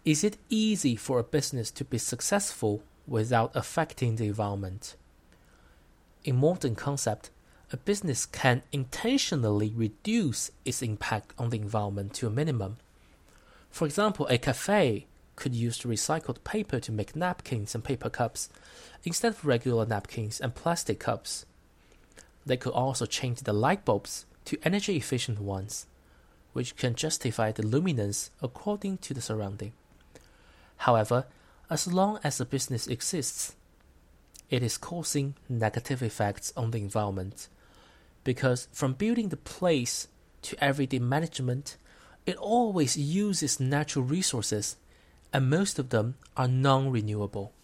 Is it easy for a business to be successful without affecting the environment? In modern concept, a business can intentionally reduce its impact on the environment to a minimum. For example, a cafe could use recycled paper to make napkins and paper cups instead of regular napkins and plastic cups. They could also change the light bulbs to energy-efficient ones, which can justify the luminance according to the surrounding. However, as long as a business exists, it is causing negative effects on the environment, because from building the place to everyday management, it always uses natural resources, and most of them are non-renewable.